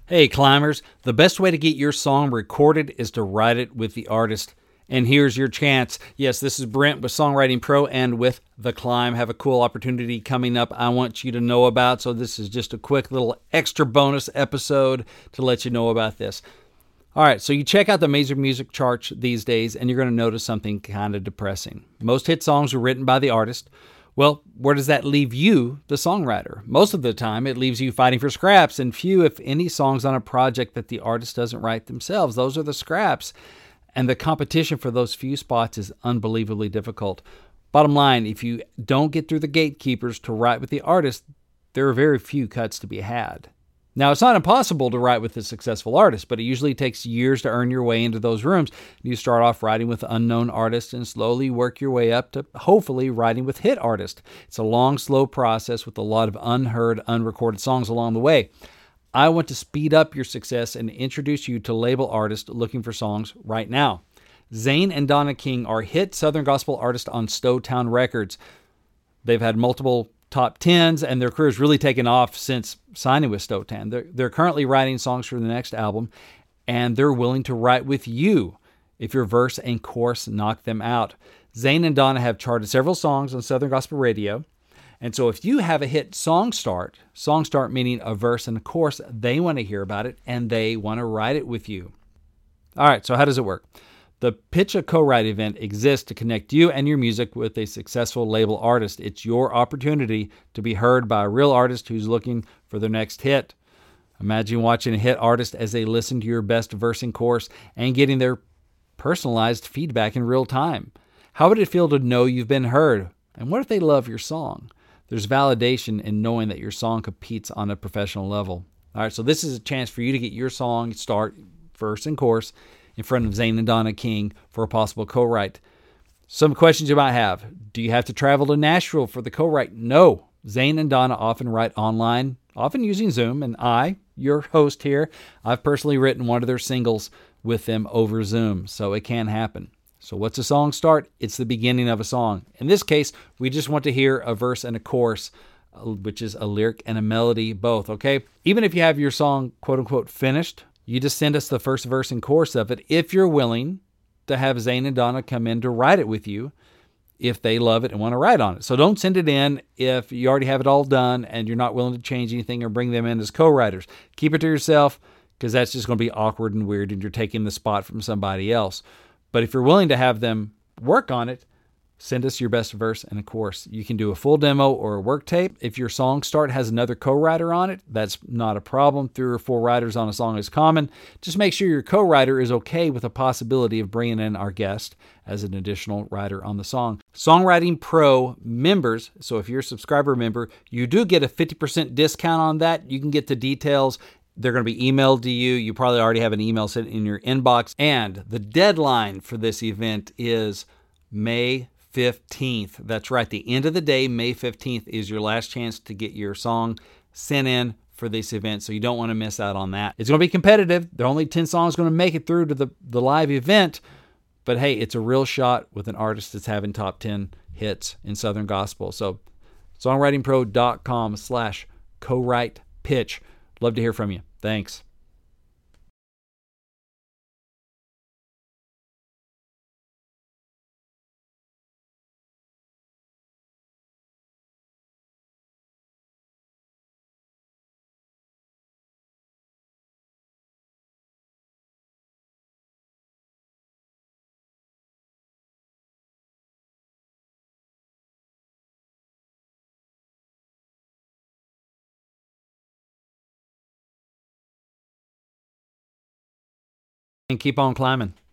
Hey climbers, the best way to get your song recorded is to write it with the artist. And here's your chance. Yes, this is Brent with Songwriting Pro and with The Climb. Have a cool opportunity coming up I want you to know about. So this is just a quick little extra bonus episode to let you know about this. All right, so you check out the major music charts these days and you're going to notice something kind of depressing. Most hit songs are written by the artist. Well, where does that leave you, the songwriter? Most of the time, it leaves you fighting for scraps, and few, if any, songs on a project that the artist doesn't write themselves. Those are the scraps, and the competition for those few spots is unbelievably difficult. Bottom line, if you don't get through the gatekeepers to write with the artist, there are very few cuts to be had. Now, it's not impossible to write with a successful artist, but it usually takes years to earn your way into those rooms. You start off writing with unknown artists and slowly work your way up to hopefully writing with hit artists. It's a long, slow process with a lot of unheard, unrecorded songs along the way. I want to speed up your success and introduce you to label artists looking for songs right now. Zane and Donna King are hit Southern gospel artists on Stowtown Records. They've had multiple top 10s, and their career's really taken off since signing with Stowtown. They're currently writing songs for the next album, and they're willing to write with you if your verse and chorus knock them out. Zane and Donna have charted several songs on Southern Gospel Radio, and so if you have a hit song start meaning a verse and a chorus, they want to hear about it, and they want to write it with you. All right, so how does it work? The Pitch a Co-Write event exists to connect you and your music with a successful label artist. It's your opportunity to be heard by a real artist who's looking for their next hit. Imagine watching a hit artist as they listen to your best verse and chorus and getting their personalized feedback in real time. How would it feel to know you've been heard? And what if they love your song? There's validation in knowing that your song competes on a professional level. All right, so this is a chance for you to get your song start, verse and chorus, in front of Zane and Donna King for a possible co-write. Some questions you might have. Do you have to travel to Nashville for the co-write? No. Zane and Donna often write online, often using Zoom, and I, your host here, I've personally written one of their singles with them over Zoom, so it can happen. So what's a song start? It's the beginning of a song. In this case, we just want to hear a verse and a chorus, which is a lyric and a melody, both, okay? Even if you have your song, quote-unquote, finished, you just send us the first verse and chorus of it if you're willing to have Zane and Donna come in to write it with you if they love it and want to write on it. So don't send it in if you already have it all done and you're not willing to change anything or bring them in as co-writers. Keep it to yourself because that's just going to be awkward and weird and you're taking the spot from somebody else. But if you're willing to have them work on it, send us your best verse and a chorus. You can do a full demo or a work tape. If your song start has another co-writer on it, that's not a problem. 3 or 4 writers on a song is common. Just make sure your co-writer is okay with the possibility of bringing in our guest as an additional writer on the song. Songwriting Pro members, so if you're a subscriber member, you do get a 50% discount on that. You can get the details. They're going to be emailed to you. You probably already have an email sent in your inbox. And the deadline for this event is May 15th. That's right. The end of the day, May 15th, is your last chance to get your song sent in for this event. So you don't want to miss out on that. It's going to be competitive. There are only 10 songs going to make it through to the live event. But hey, it's a real shot with an artist that's having top 10 hits in Southern Gospel. So songwritingpro.com/co-write pitch. Love to hear from you. Thanks. And keep on climbing.